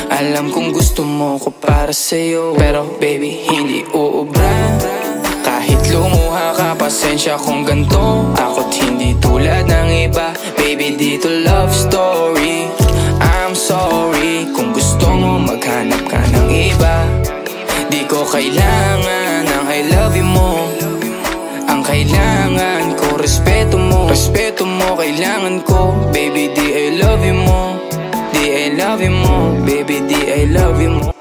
Alam kong gusto mo ko para sa'yo, pero baby hindi uubra. Kahit lumuha ka, pasensya kung ganto. Ako't hindi tulad ng iba. Baby dito love story. I'm sorry kung gusto mo maghanap ka ng iba. Di ko kailangan ng I love you mo. Ang kailangan ko respeto mo. Respeto mo kailangan ko. Baby di I love you mo. Di I love you mo. Baby di I love you mo.